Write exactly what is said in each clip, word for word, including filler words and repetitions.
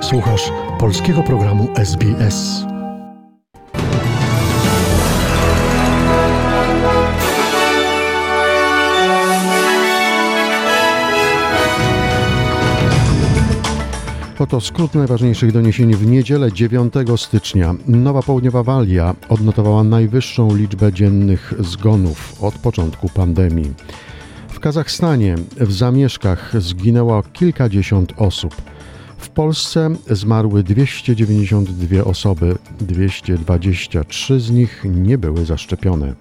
Słuchasz polskiego programu S B S. Oto skrót najważniejszych doniesień w niedzielę dziewiątego stycznia. Nowa Południowa Walia odnotowała najwyższą liczbę dziennych zgonów od początku pandemii. W Kazachstanie w zamieszkach zginęło kilkadziesiąt osób. W Polsce zmarły dwieście dziewięćdziesiąt dwie osoby, dwieście dwadzieścia trzy z nich nie były zaszczepione.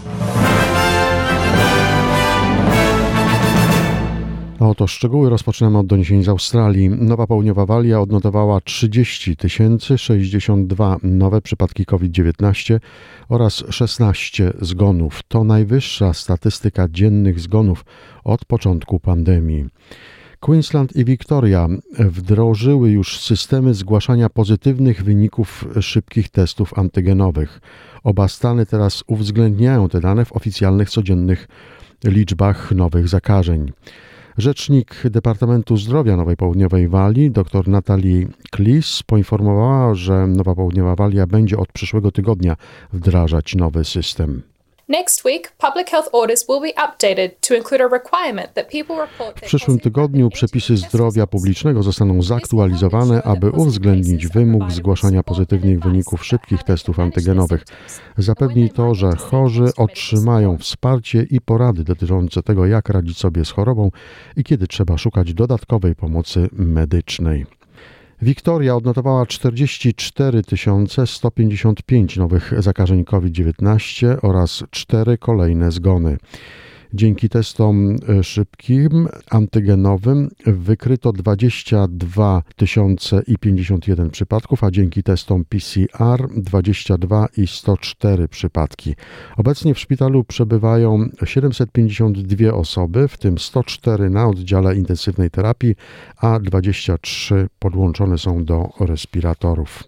A oto szczegóły. Rozpoczynamy od doniesień z Australii. Nowa Południowa Walia odnotowała trzydzieści tysięcy sześćdziesiąt dwa nowe przypadki COVID dziewiętnaście oraz szesnaście zgonów. To najwyższa statystyka dziennych zgonów od początku pandemii. Queensland i Victoria wdrożyły już systemy zgłaszania pozytywnych wyników szybkich testów antygenowych. Oba stany teraz uwzględniają te dane w oficjalnych codziennych liczbach nowych zakażeń. Rzecznik Departamentu Zdrowia Nowej Południowej Walii, dr Natalie Cleese, poinformowała, że Nowa Południowa Walia będzie od przyszłego tygodnia wdrażać nowy system. W przyszłym tygodniu przepisy zdrowia publicznego zostaną zaktualizowane, aby uwzględnić wymóg zgłaszania pozytywnych wyników szybkich testów antygenowych. Zapewni to, że chorzy otrzymają wsparcie i porady dotyczące tego, jak radzić sobie z chorobą i kiedy trzeba szukać dodatkowej pomocy medycznej. Wiktoria odnotowała czterdzieści cztery tysiące sto pięćdziesiąt pięć nowych zakażeń COVID dziewiętnaście oraz cztery kolejne zgony. Dzięki testom szybkim, antygenowym wykryto dwadzieścia dwa tysiące pięćdziesiąt jeden przypadków, a dzięki testom P C R dwadzieścia dwa i sto cztery przypadki. Obecnie w szpitalu przebywają siedemset pięćdziesiąt dwie osoby, w tym sto cztery na oddziale intensywnej terapii, a dwadzieścia trzy podłączone są do respiratorów.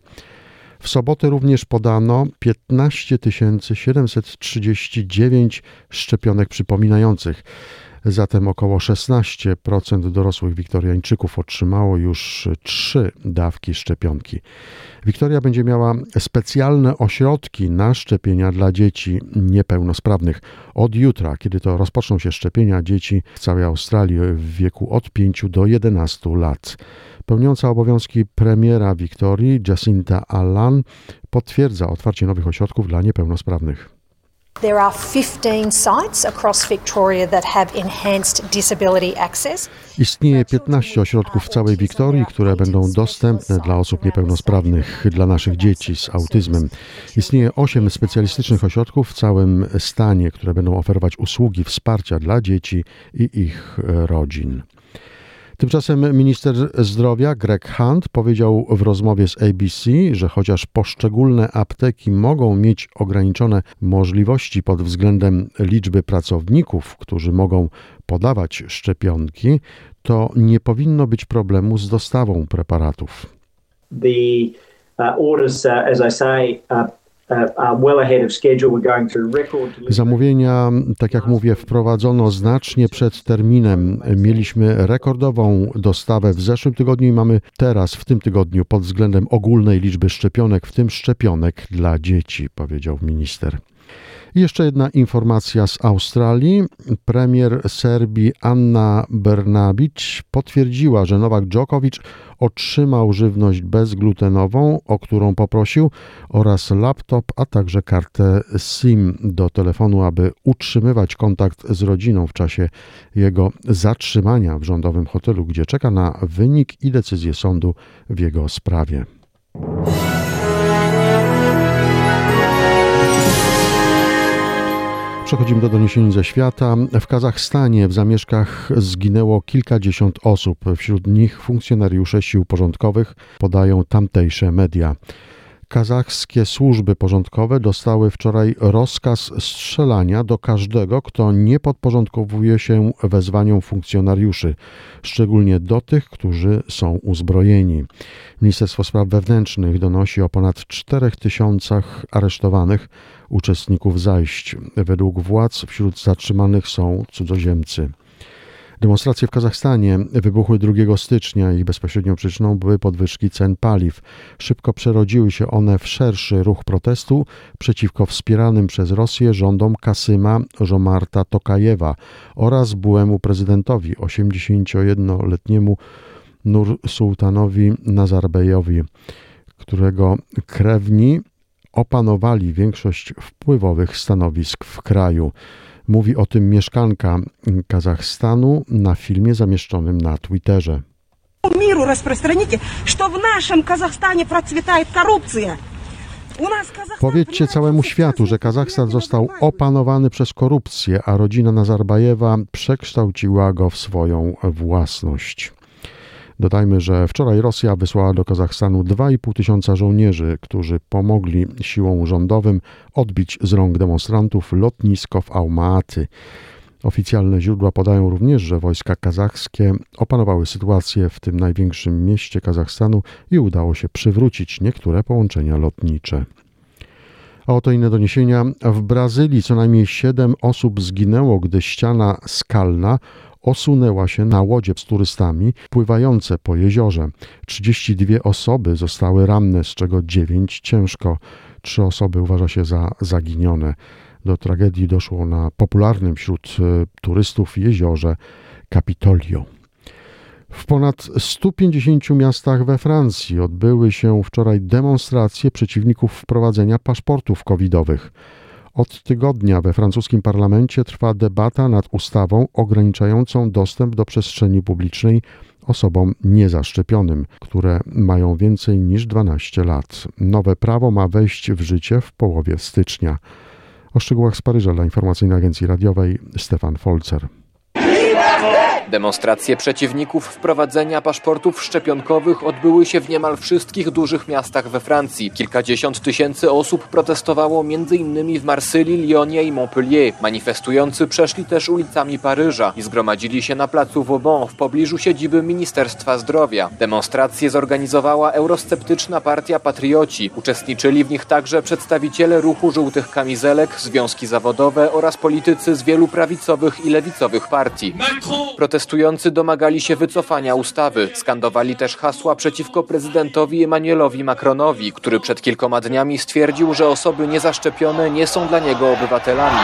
W sobotę również podano piętnaście tysięcy siedemset trzydzieści dziewięć szczepionek przypominających. Zatem około szesnaście procent dorosłych wiktoriańczyków otrzymało już trzy dawki szczepionki. Wiktoria będzie miała specjalne ośrodki na szczepienia dla dzieci niepełnosprawnych. Od jutra, kiedy to rozpoczną się szczepienia dzieci w całej Australii w wieku od pięciu do jedenastu lat. Pełniąca obowiązki premiera Wiktorii, Jacinta Allan, potwierdza otwarcie nowych ośrodków dla niepełnosprawnych. There are fifteen sites across Victoria that have enhanced disability access. Istnieje piętnaście ośrodków w całej Wiktorii, które będą dostępne dla osób niepełnosprawnych, dla naszych dzieci z autyzmem. Istnieje osiem specjalistycznych ośrodków w całym stanie, które będą oferować usługi wsparcia dla dzieci i ich rodzin. Tymczasem minister zdrowia Greg Hunt powiedział w rozmowie z A B C, że chociaż poszczególne apteki mogą mieć ograniczone możliwości pod względem liczby pracowników, którzy mogą podawać szczepionki, to nie powinno być problemu z dostawą preparatów. The uh, orders, uh, as I say, uh, Zamówienia, tak jak mówię, wprowadzono znacznie przed terminem. Mieliśmy rekordową dostawę w zeszłym tygodniu i mamy teraz, w tym tygodniu, pod względem ogólnej liczby szczepionek, w tym szczepionek dla dzieci, powiedział minister. I jeszcze jedna informacja z Australii. Premier Serbii Anna Brnabić potwierdziła, że Nowak Djokovic otrzymał żywność bezglutenową, o którą poprosił, oraz laptop, a także kartę SIM do telefonu, aby utrzymywać kontakt z rodziną w czasie jego zatrzymania w rządowym hotelu, gdzie czeka na wynik i decyzję sądu w jego sprawie. Przechodzimy do doniesień ze świata. W Kazachstanie w zamieszkach zginęło kilkadziesiąt osób. Wśród nich funkcjonariusze sił porządkowych, podają tamtejsze media. Kazachskie służby porządkowe dostały wczoraj rozkaz strzelania do każdego, kto nie podporządkowuje się wezwaniom funkcjonariuszy, szczególnie do tych, którzy są uzbrojeni. Ministerstwo Spraw Wewnętrznych donosi o ponad czterech tysiącach aresztowanych uczestników zajść. Według władz wśród zatrzymanych są cudzoziemcy. Demonstracje w Kazachstanie wybuchły drugiego stycznia i bezpośrednią przyczyną były podwyżki cen paliw. Szybko przerodziły się one w szerszy ruch protestu przeciwko wspieranym przez Rosję rządom Kasyma Żomarta Tokajewa oraz byłemu prezydentowi osiemdziesięciojednoletniemu Nursultanowi Nazarbejowi, którego krewni opanowali większość wpływowych stanowisk w kraju. Mówi o tym mieszkanka Kazachstanu na filmie zamieszczonym na Twitterze. Миру распространите, что в нашем Казахстане процветает коррупция. Powiedzcie całemu światu, że Kazachstan został opanowany przez korupcję, a rodzina Nazarbajewa przekształciła go w swoją własność. Dodajmy, że wczoraj Rosja wysłała do Kazachstanu dwa i pół tysiąca żołnierzy, którzy pomogli siłom rządowym odbić z rąk demonstrantów lotnisko w Almaty. Oficjalne źródła podają również, że wojska kazachskie opanowały sytuację w tym największym mieście Kazachstanu i udało się przywrócić niektóre połączenia lotnicze. A oto inne doniesienia. W Brazylii co najmniej siedem osób zginęło, gdy ściana skalna osunęła się na łodzie z turystami pływające po jeziorze. trzydzieści dwie osoby zostały ranne, z czego dziewięć ciężko. Trzy osoby uważa się za zaginione. Do tragedii doszło na popularnym wśród turystów jeziorze Capitolio. W ponad stu pięćdziesięciu miastach we Francji odbyły się wczoraj demonstracje przeciwników wprowadzenia paszportów covidowych. Od tygodnia we francuskim parlamencie trwa debata nad ustawą ograniczającą dostęp do przestrzeni publicznej osobom niezaszczepionym, które mają więcej niż dwanaście lat. Nowe prawo ma wejść w życie w połowie stycznia. O szczegółach z Paryża dla Informacyjnej Agencji Radiowej Stefan Folzer. Demonstracje przeciwników wprowadzenia paszportów szczepionkowych odbyły się w niemal wszystkich dużych miastach we Francji. Kilkadziesiąt tysięcy osób protestowało między innymi w Marsylii, Lyonie i Montpellier. Manifestujący przeszli też ulicami Paryża i zgromadzili się na placu Vauban w pobliżu siedziby Ministerstwa Zdrowia. Demonstracje zorganizowała eurosceptyczna partia Patrioci. Uczestniczyli w nich także przedstawiciele ruchu żółtych kamizelek, związki zawodowe oraz politycy z wielu prawicowych i lewicowych partii. Protestujący domagali się wycofania ustawy. Skandowali też hasła przeciwko prezydentowi Emmanuelowi Macronowi, który przed kilkoma dniami stwierdził, że osoby niezaszczepione nie są dla niego obywatelami.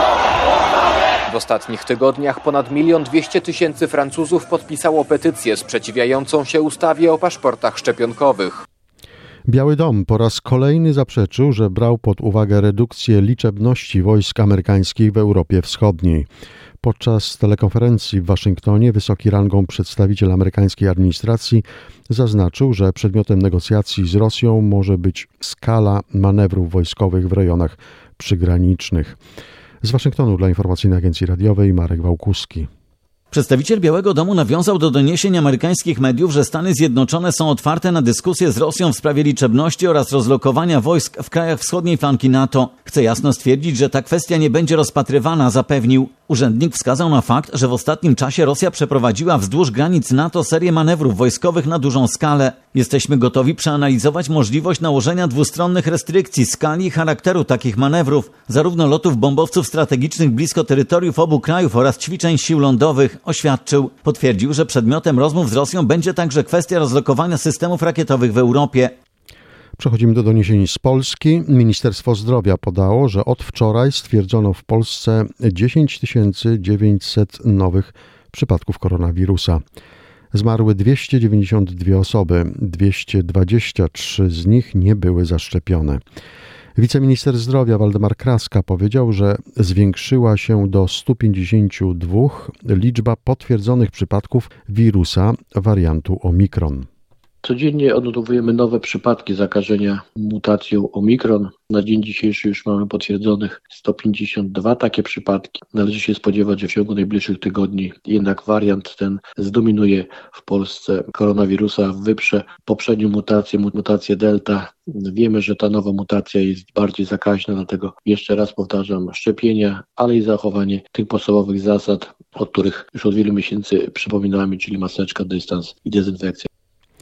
W ostatnich tygodniach ponad milion dwieście tysięcy Francuzów podpisało petycję sprzeciwiającą się ustawie o paszportach szczepionkowych. Biały Dom po raz kolejny zaprzeczył, że brał pod uwagę redukcję liczebności wojsk amerykańskich w Europie Wschodniej. Podczas telekonferencji w Waszyngtonie wysoki rangą przedstawiciel amerykańskiej administracji zaznaczył, że przedmiotem negocjacji z Rosją może być skala manewrów wojskowych w rejonach przygranicznych. Z Waszyngtonu dla Informacyjnej Agencji Radiowej Marek Wałkuski. Przedstawiciel Białego Domu nawiązał do doniesień amerykańskich mediów, że Stany Zjednoczone są otwarte na dyskusję z Rosją w sprawie liczebności oraz rozlokowania wojsk w krajach wschodniej flanki NATO. Chce jasno stwierdzić, że ta kwestia nie będzie rozpatrywana, zapewnił. Urzędnik wskazał na fakt, że w ostatnim czasie Rosja przeprowadziła wzdłuż granic NATO serię manewrów wojskowych na dużą skalę. Jesteśmy gotowi przeanalizować możliwość nałożenia dwustronnych restrykcji, skali i charakteru takich manewrów, zarówno lotów bombowców strategicznych blisko terytoriów obu krajów oraz ćwiczeń sił lądowych, oświadczył. Potwierdził, że przedmiotem rozmów z Rosją będzie także kwestia rozlokowania systemów rakietowych w Europie. Przechodzimy do doniesień z Polski. Ministerstwo Zdrowia podało, że od wczoraj stwierdzono w Polsce dziesięć tysięcy dziewięćset nowych przypadków koronawirusa. Zmarły dwieście dziewięćdziesiąt dwie osoby, dwieście dwadzieścia trzy z nich nie były zaszczepione. Wiceminister zdrowia Waldemar Kraska powiedział, że zwiększyła się do stu pięćdziesięciu dwóch liczba potwierdzonych przypadków wirusa wariantu Omikron. Codziennie odnotowujemy nowe przypadki zakażenia mutacją Omikron. Na dzień dzisiejszy już mamy potwierdzonych sto pięćdziesiąt dwa takie przypadki. Należy się spodziewać, że w ciągu najbliższych tygodni jednak wariant ten zdominuje w Polsce koronawirusa, wyprze poprzednią mutację, mutację Delta. Wiemy, że ta nowa mutacja jest bardziej zakaźna, dlatego jeszcze raz powtarzam, szczepienia, ale i zachowanie tych podstawowych zasad, o których już od wielu miesięcy przypominamy, czyli maseczka, dystans i dezynfekcja.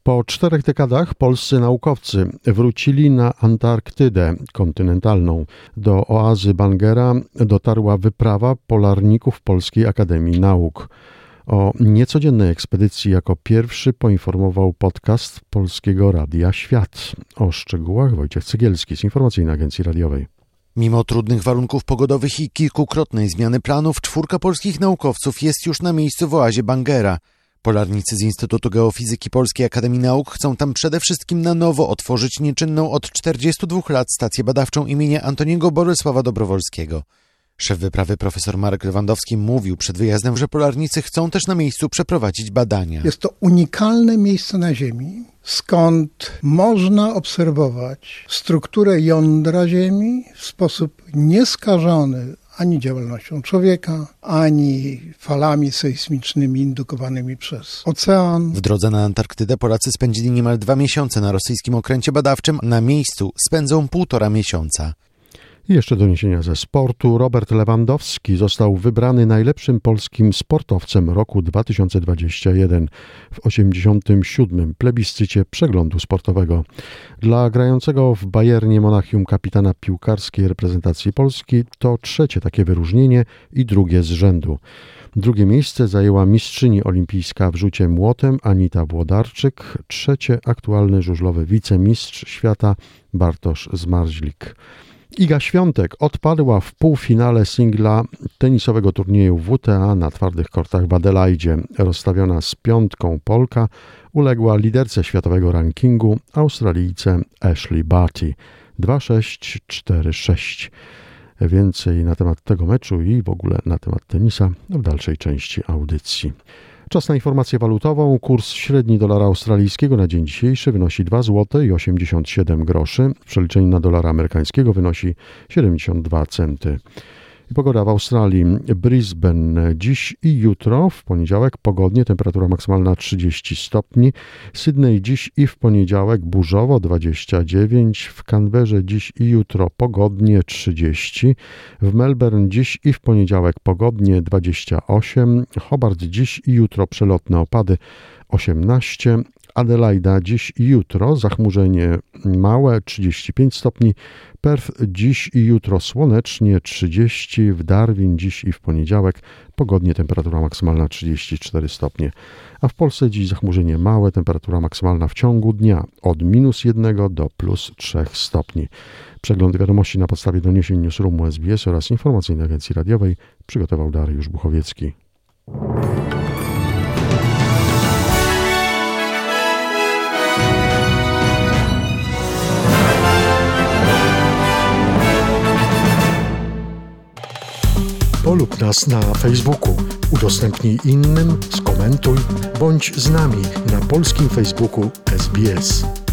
Po czterech dekadach polscy naukowcy wrócili na Antarktydę kontynentalną. Do oazy Bangera dotarła wyprawa polarników Polskiej Akademii Nauk. O niecodziennej ekspedycji jako pierwszy poinformował podcast Polskiego Radia Świat. O szczegółach Wojciech Cegielski z Informacyjnej Agencji Radiowej. Mimo trudnych warunków pogodowych i kilkukrotnej zmiany planów, czwórka polskich naukowców jest już na miejscu w oazie Bangera. Polarnicy z Instytutu Geofizyki Polskiej Akademii Nauk chcą tam przede wszystkim na nowo otworzyć nieczynną od czterdziestu dwóch lat stację badawczą imienia Antoniego Bolesława Dobrowolskiego. Szef wyprawy profesor Marek Lewandowski mówił przed wyjazdem, że polarnicy chcą też na miejscu przeprowadzić badania. Jest to unikalne miejsce na Ziemi, skąd można obserwować strukturę jądra Ziemi w sposób nieskażony ani działalnością człowieka, ani falami sejsmicznymi indukowanymi przez ocean. W drodze na Antarktydę Polacy spędzili niemal dwa miesiące na rosyjskim okręcie badawczym. Na miejscu spędzą półtora miesiąca. I jeszcze doniesienia ze sportu. Robert Lewandowski został wybrany najlepszym polskim sportowcem roku dwa tysiące dwudziestego pierwszego w osiemdziesiątym siódmym plebiscycie przeglądu sportowego. Dla grającego w Bayernie Monachium kapitana piłkarskiej reprezentacji Polski to trzecie takie wyróżnienie i drugie z rzędu. Drugie miejsce zajęła mistrzyni olimpijska w rzucie młotem Anita Włodarczyk, trzecie aktualny żużlowy wicemistrz świata Bartosz Zmarzlik. Iga Świątek odpadła w półfinale singla tenisowego turnieju W T A na twardych kortach w Adelaidzie. Rozstawiona z piątką Polka uległa liderce światowego rankingu Australijce Ashley Barty dwa sześć cztery sześć. Więcej na temat tego meczu i w ogóle na temat tenisa w dalszej części audycji. Czas na informację walutową. Kurs średni dolara australijskiego na dzień dzisiejszy wynosi dwa złote i osiemdziesiąt siedem groszy. W przeliczeniu na dolara amerykańskiego wynosi siedemdziesiąt dwa centy. I pogoda w Australii. Brisbane dziś i jutro, w poniedziałek pogodnie, temperatura maksymalna trzydzieści stopni. Sydney dziś i w poniedziałek burzowo dwadzieścia dziewięć. W Canberrze dziś i jutro pogodnie trzydzieści. W Melbourne dziś i w poniedziałek pogodnie dwadzieścia osiem. Hobart dziś i jutro przelotne opady osiemnaście. Adelaida dziś i jutro zachmurzenie małe trzydzieści pięć stopni. Perth dziś i jutro słonecznie trzydzieści. W Darwin dziś i w poniedziałek pogodnie, temperatura maksymalna trzydzieści cztery stopnie. A w Polsce dziś zachmurzenie małe, temperatura maksymalna w ciągu dnia od minus jednego do plus trzech stopni. Przegląd wiadomości na podstawie doniesień Newsroomu S B S oraz Informacyjnej Agencji Radiowej przygotował Dariusz Buchowiecki. Polub nas na Facebooku, udostępnij innym, skomentuj, bądź z nami na polskim Facebooku S B S.